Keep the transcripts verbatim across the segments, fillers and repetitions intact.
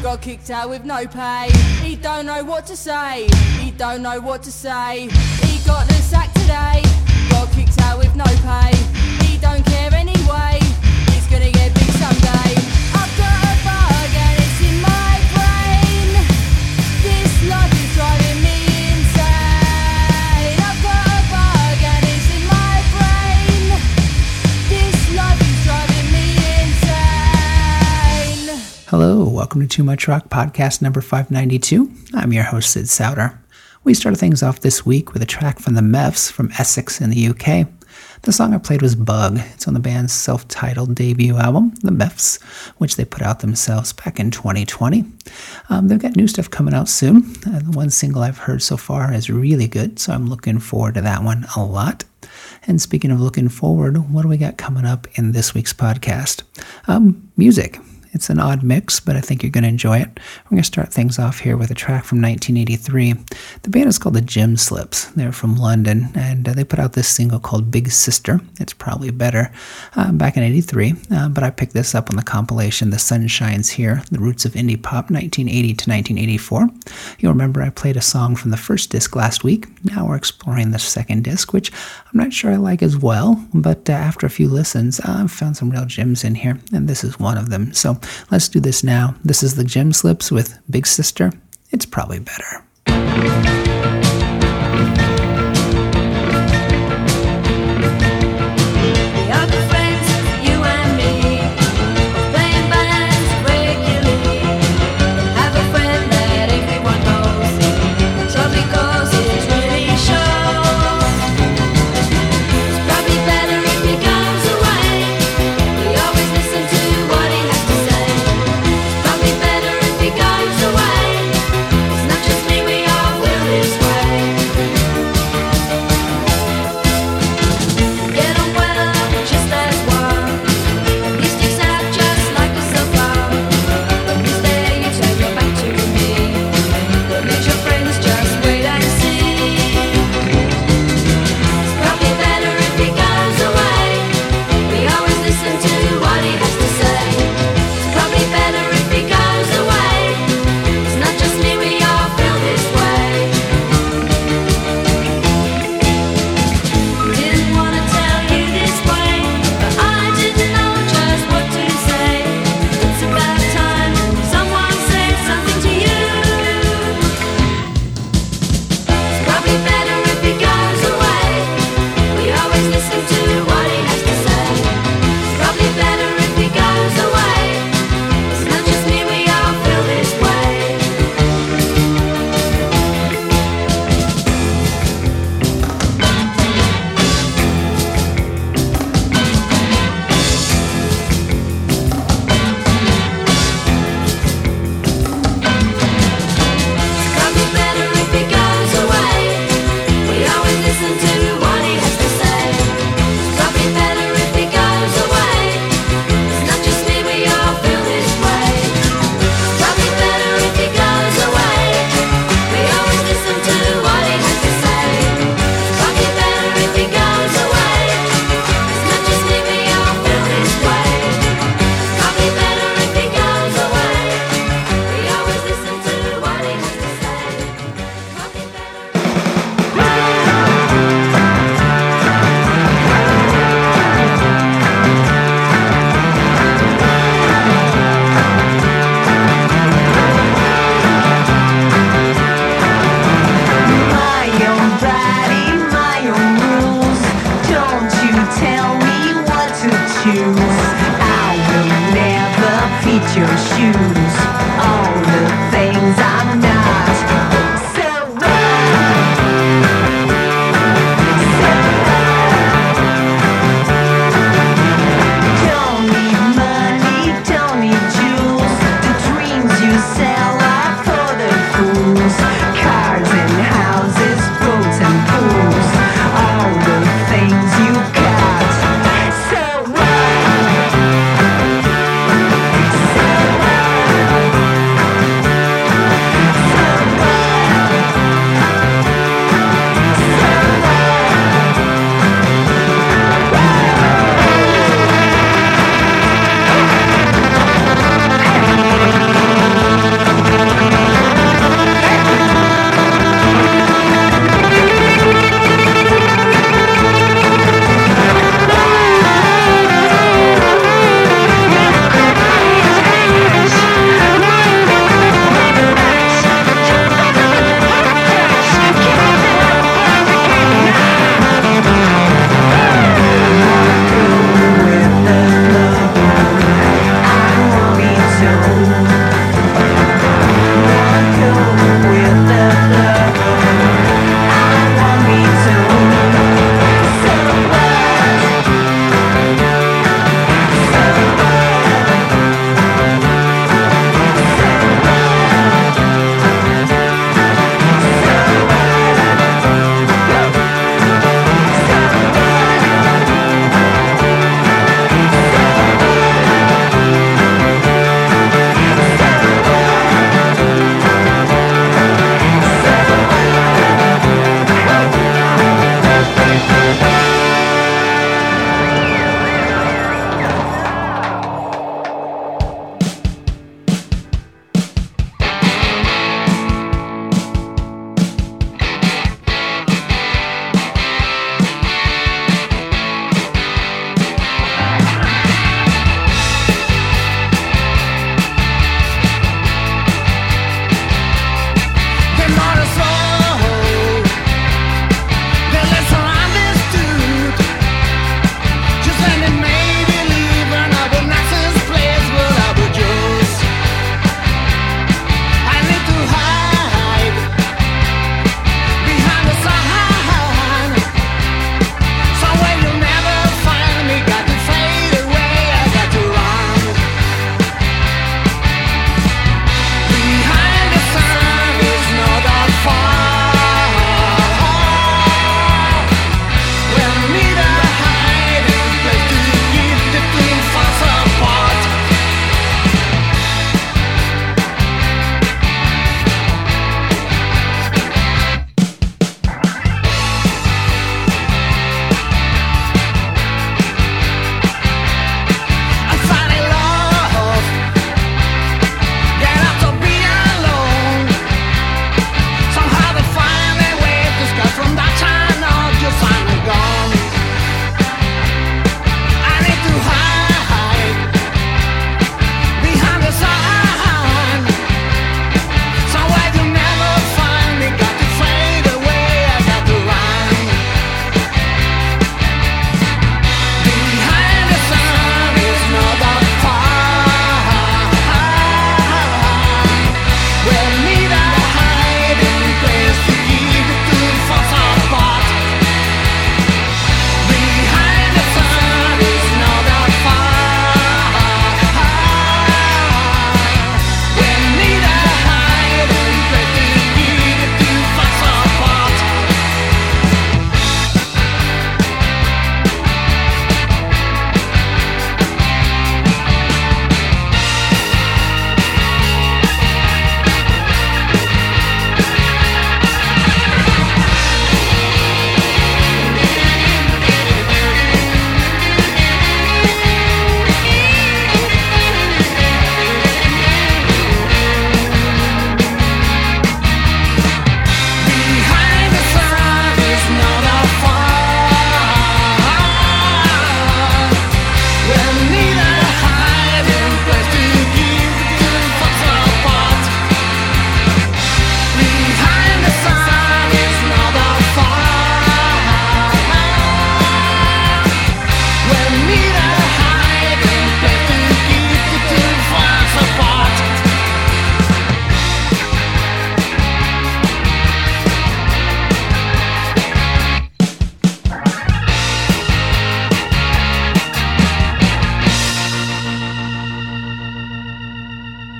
got kicked out with no pay. He don't know what to say, he don't know what to say. He got the sack today, got kicked out with no pay. He don't care anyway, he's gonna get big someday. I've got a bug and it's in my brain. This life is driving me insane. I've got a bug and it's in my brain. This life is driving me insane. Hello, welcome to Too Much Rock podcast number five ninety-two. I'm your host, Sid Souter. We started things off this week with a track from the Meffs from Essex in the U K. The song I played was Bug. It's on the band's self-titled debut album, The Meffs, which they put out themselves back in twenty twenty. Um, they've got new stuff coming out soon. Uh, the one single I've heard so far is really good, so I'm looking forward to that one a lot. And speaking of looking forward, what do we got coming up in this week's podcast? Um, music. It's an odd mix, but I think you're going to enjoy it. We're going to start things off here with a track from nineteen eighty-three. The band is called the Gym Slips. They're from London, and uh, they put out this single called Big Sister. It's probably better uh, back in eighty-three, uh, but I picked this up on the compilation The Sun Shines Here, The Roots of Indie Pop, nineteen eighty to nineteen eighty-four. You'll remember I played a song from the first disc last week. Now we're exploring the second disc, which I'm not sure I like as well, but uh, after a few listens, uh, I've found some real gems in here, and this is one of them. So let's do this now. This is the Gym Slips with Big Sister. It's probably better. Away. It's not just me, we all will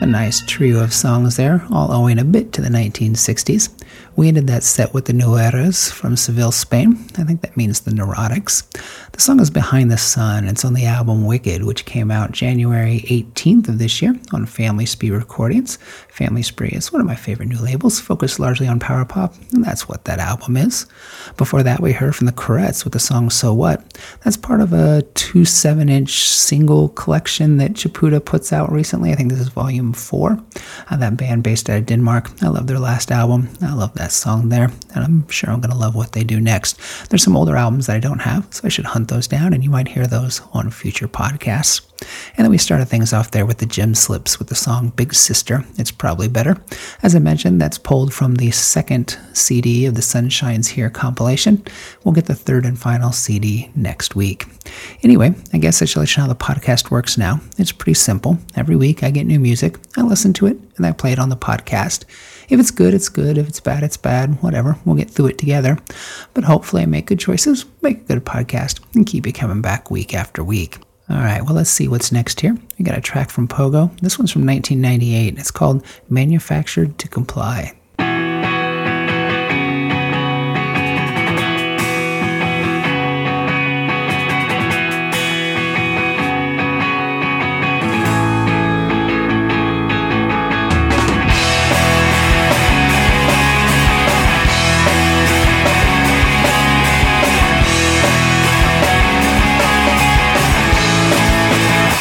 nice trio of songs there, all owing a bit to the nineteen sixties. We ended that set with the Nueras from Seville, Spain. I think that means the Neurotics. The song is Behind the Sun. It's on the album Wicked, which came out January eighteenth of this year on Family Spree Recordings. Family Spree is one of my favorite new labels, focused largely on power pop, and that's what that album is. Before that, we heard from the Courettes with the song So What. That's part of a two seven-inch single collection that Chapuda puts out recently. I think this is volume four. Uh, that band based out of Denmark. I love their last album. I love that song there, and I'm sure I'm going to love what they do next. There's some older albums that I don't have, so I should hunt those down, and you might hear those on future podcasts. And then we started things off there with the Gem Slips with the song Big Sister, It's Probably Better. As I mentioned, that's pulled from the second C D of the Sun Shines Here compilation. We'll get the third and final C D next week. Anyway, I guess I should let you know how the podcast works now. It's pretty simple. Every week I get new music, I listen to it, and I play it on the podcast. If it's good, it's good. If it's bad, it's bad. Whatever. We'll get through it together. But hopefully I make good choices, make a good podcast, and keep you coming back week after week. All right, well, let's see what's next here. We got a track from Pogo. This one's from nineteen ninety-eight. It's called Manufactured to Comply.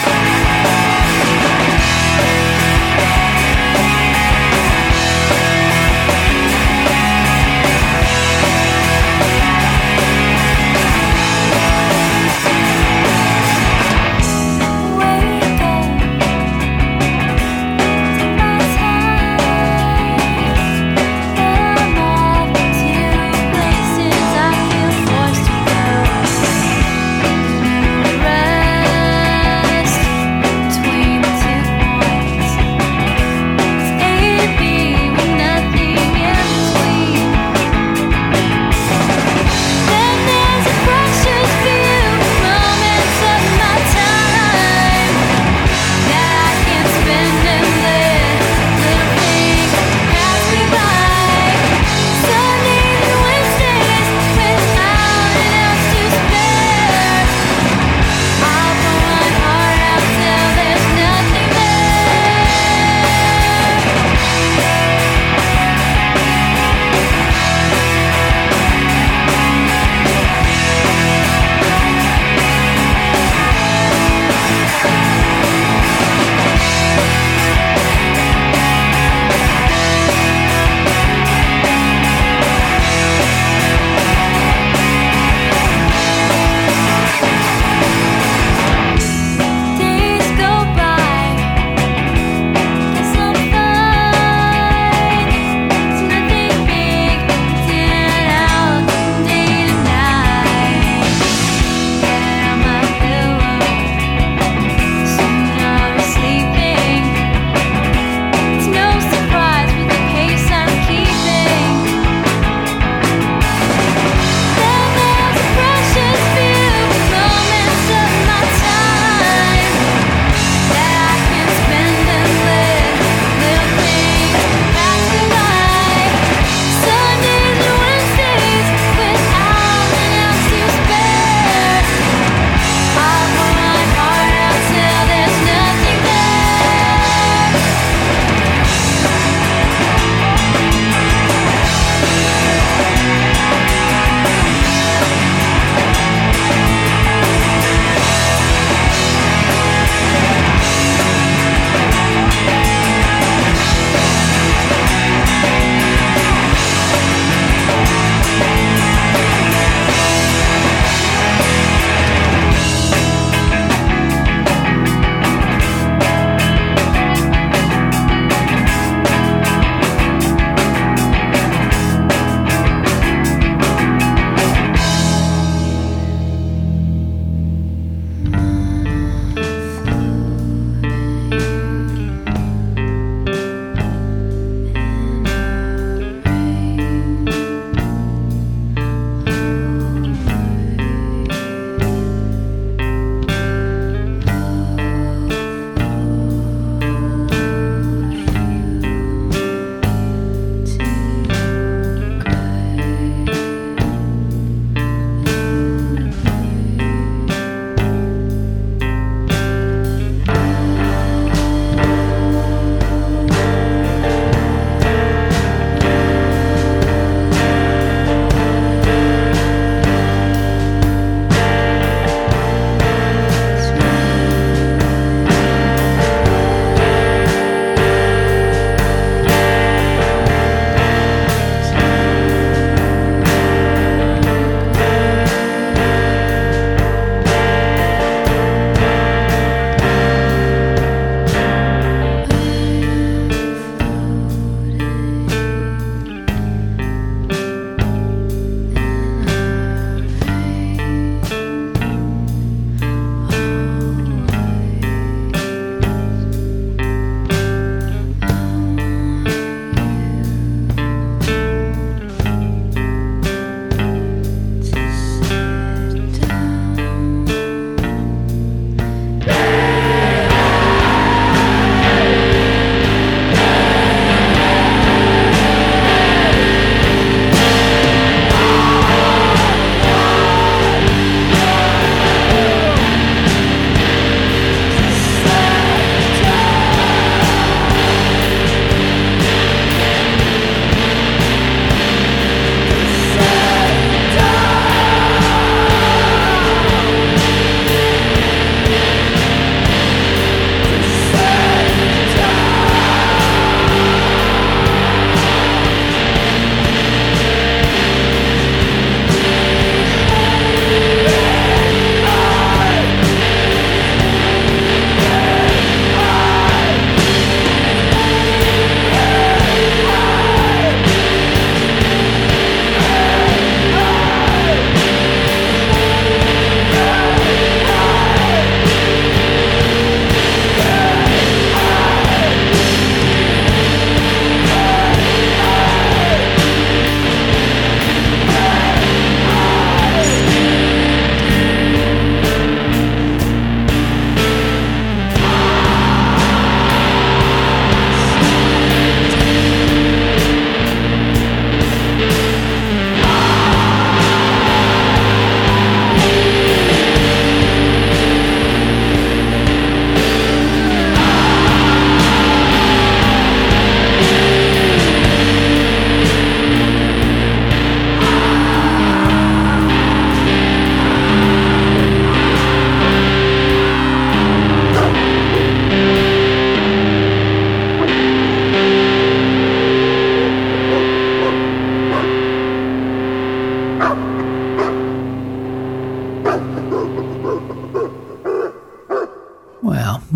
We'll be right back.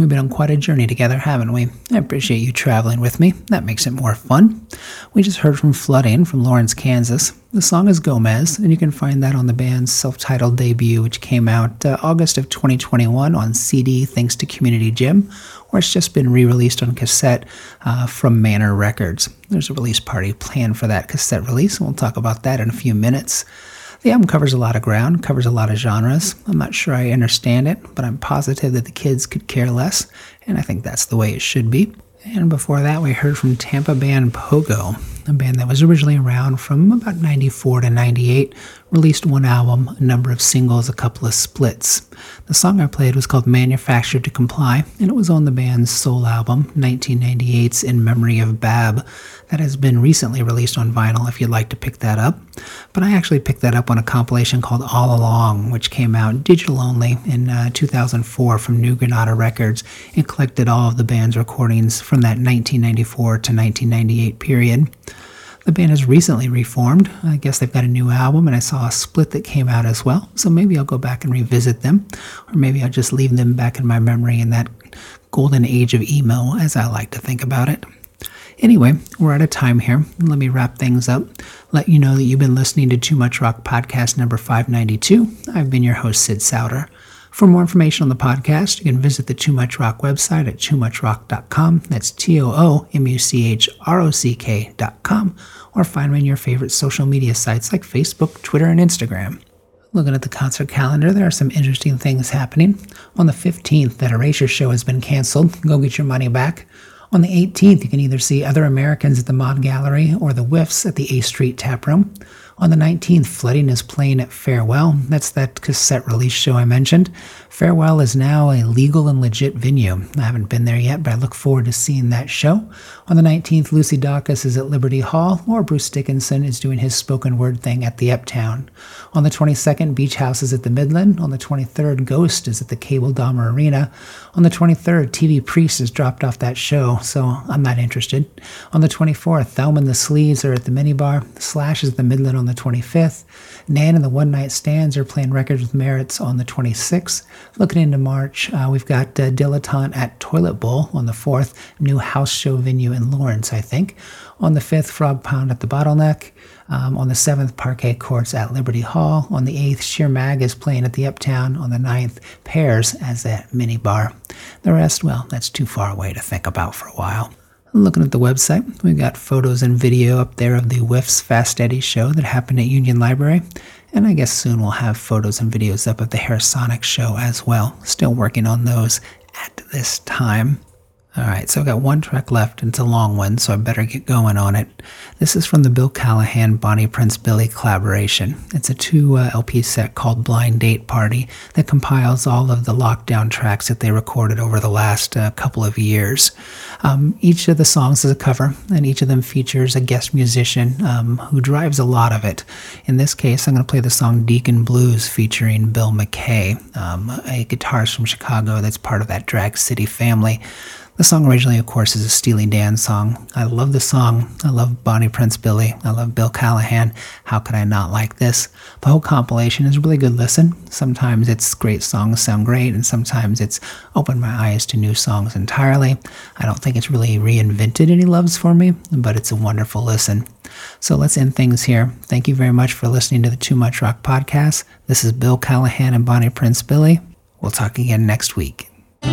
We've been on quite a journey together, haven't we? I appreciate you traveling with me. That makes it more fun. We just heard from Flooding from Lawrence, Kansas. The song is Gomez, and you can find that on the band's self-titled debut, which came out uh, August of twenty twenty-one on C D thanks to Community Gym, or it's just been re-released on cassette uh, from Manor Records. There's a release party planned for that cassette release, and we'll talk about that in a few minutes. The album covers a lot of ground, covers a lot of genres. I'm not sure I understand it, but I'm positive that the kids could care less, and I think that's the way it should be. And before that, we heard from Tampa band Pogo, a band that was originally around from about ninety-four to ninety-eight, released one album, a number of singles, a couple of splits. The song I played was called Manufactured to Comply, and it was on the band's soul album, nineteen ninety-eight's In Memory of Bab, that has been recently released on vinyl if you'd like to pick that up. But I actually picked that up on a compilation called All Along, which came out digital only in uh, two thousand four from New Granada Records, and collected all of the band's recordings from that nineteen ninety-four to nineteen ninety-eight period. The band has recently reformed. I guess they've got a new album, and I saw a split that came out as well, so maybe I'll go back and revisit them, or maybe I'll just leave them back in my memory in that golden age of emo, as I like to think about it. Anyway, we're out of time here. Let me wrap things up. Let you know that you've been listening to Too Much Rock Podcast number five ninety-two. I've been your host, Sid Souter. For more information on the podcast, you can visit the Too Much Rock website at too much rock dot com. That's T O O M U C H R O C K dot com. Or find me on your favorite social media sites like Facebook, Twitter, and Instagram. Looking at the concert calendar, there are some interesting things happening. On the fifteenth, that Erasure show has been canceled. Go get your money back. On the eighteenth, you can either see Other Americans at the Mod Gallery or the Whiffs at the A Street Tap Room. On the nineteenth, Flooding is playing at Farewell. That's that cassette release show I mentioned. Farewell is now a legal and legit venue. I haven't been there yet, but I look forward to seeing that show. On the nineteenth, Lucy Dacus is at Liberty Hall, or Bruce Dickinson is doing his spoken word thing at the Uptown. On the twenty-second, Beach House is at the Midland. On the twenty-third, Ghost is at the Cable Dahmer Arena. On the twenty-third, T V Priest has dropped off that show, so I'm not interested. On the twenty-fourth, Thelma and the Sleeves are at the Minibar. Slash is at the Midland on the twenty-fifth. Nan and the One Night Stands are playing Records with Merits on the twenty-sixth. Looking into March, uh, we've got uh, Dilettante at Toilet Bowl on the fourth, new house show venue in Lawrence, I think. On the fifth, Frog Pound at the Bottleneck. Um, on the seventh, Parquet Courts at Liberty Hall. On the eighth, Sheer Mag is playing at the Uptown. On the ninth, Pears as that mini bar. The rest, well, that's too far away to think about for a while. Looking at the website, we've got photos and video up there of the Whiffs Fast Eddie show that happened at Union Library. And I guess soon we'll have photos and videos up of the Hair-Sonic show as well. Still working on those at this time. Alright, so I've got one track left, and it's a long one, so I better get going on it. This is from the Bill Callahan Bonnie Prince Billy collaboration. It's a two uh, L P set called Blind Date Party that compiles all of the lockdown tracks that they recorded over the last uh, couple of years. Um, each of the songs is a cover, and each of them features a guest musician um, who drives a lot of it. In this case, I'm going to play the song Deacon Blues featuring Bill McKay, um, a guitarist from Chicago that's part of that Drag City family. The song originally, of course, is a Steely Dan song. I love the song. I love Bonnie Prince Billy. I love Bill Callahan. How could I not like this? The whole compilation is a really good listen. Sometimes it's great songs sound great, and sometimes it's opened my eyes to new songs entirely. I don't think it's really reinvented any loves for me, but it's a wonderful listen. So let's end things here. Thank you very much for listening to the Too Much Rock Podcast. This is Bill Callahan and Bonnie Prince Billy. We'll talk again next week.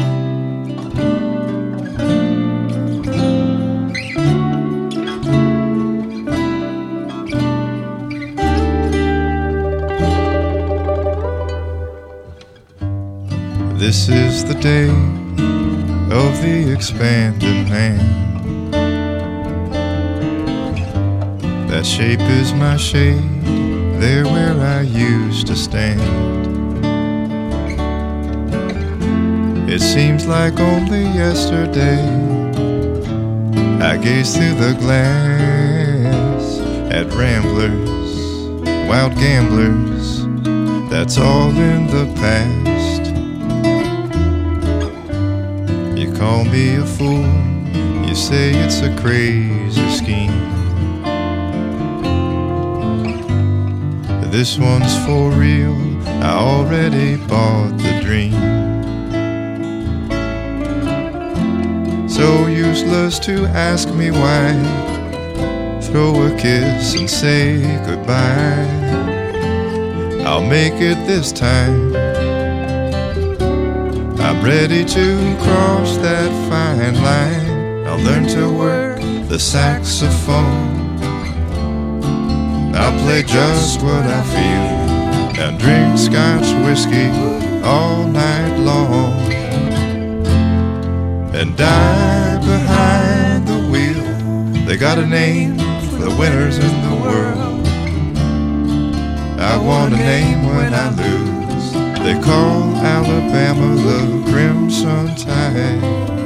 This is the day of the expanded hand. That shape is my shade, there where I used to stand. It seems like only yesterday I gazed through the glass at ramblers, wild gamblers. That's all in the past. You call me a fool, you say it's a crazy scheme. This one's for real, I already bought the dream. others to ask me why. Throw a kiss and say goodbye. I'll make it this time. I'm ready to cross that fine line. I'll learn to work the saxophone. I'll play just what I feel and drink Scotch whiskey all night long and die behind the wheel. They got a name for the winners in the world. I want a name when I lose. They call Alabama the Crimson Tide.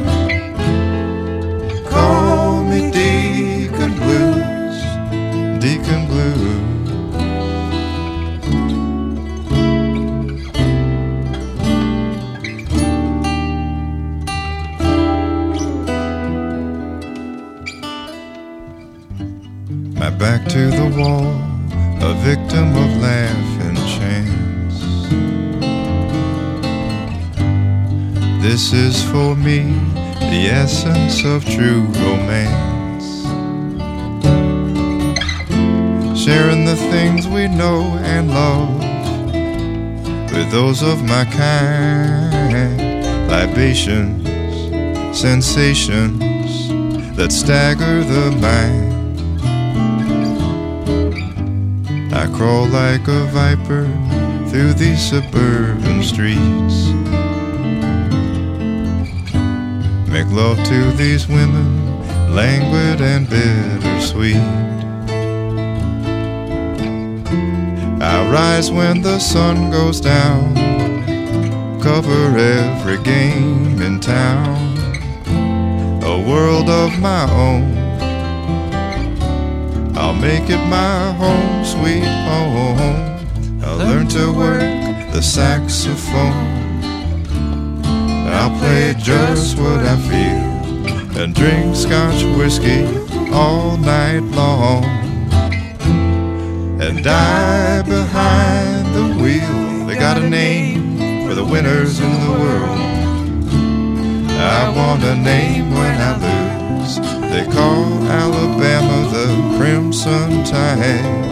Call me Deacon Blues, Deacon Blues. My back to the wall, a victim of laugh and chance. This is for me, the essence of true romance. Sharing the things we know and love with those of my kind. Libations, sensations that stagger the mind. I crawl like a viper through these suburban streets. Make love to these women, languid and bittersweet. I rise when the sun goes down, cover every game in town. A world of my own, I'll make it my home, sweet home. I'll learn to work the saxophone. I'll play just what I feel and drink Scotch whiskey all night long and die behind the wheel. They got a name for the winners in the world. I want a name when I lose. They call Alabama the Crimson Tide.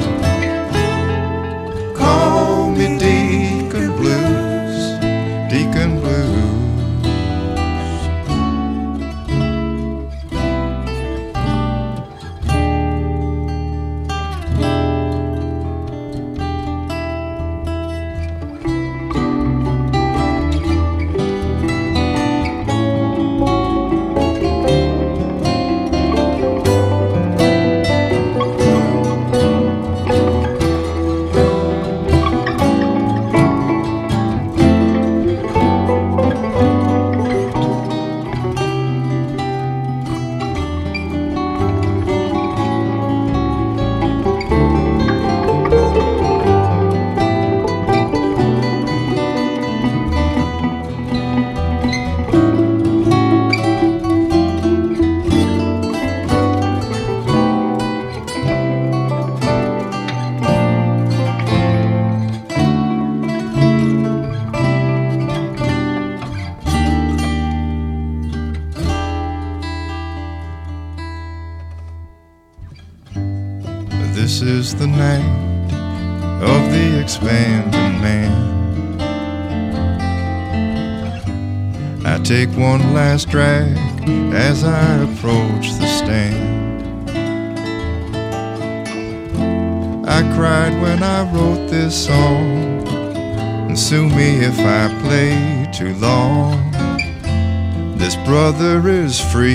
Call me Deacon Blues, Deacon Blues. This is the night of the expanding man. I take one last drag as I approach the stand. I cried when I wrote this song, and sue me if I play too long. This brother is free.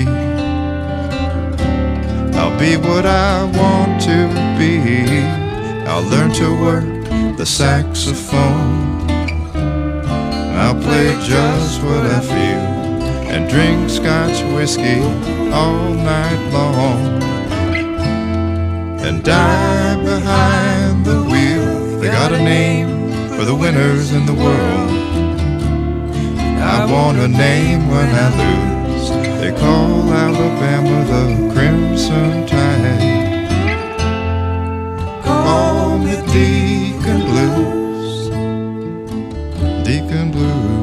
I'll be what I want to be. I'll learn to work the saxophone. I'll play just what I feel and drink Scotch whiskey all night long and die behind the wheel. They got a name for the winners in the world. I want a name when I lose. They call Alabama the Crimson Tide. Call me Deacon Blues, Deacon Blues.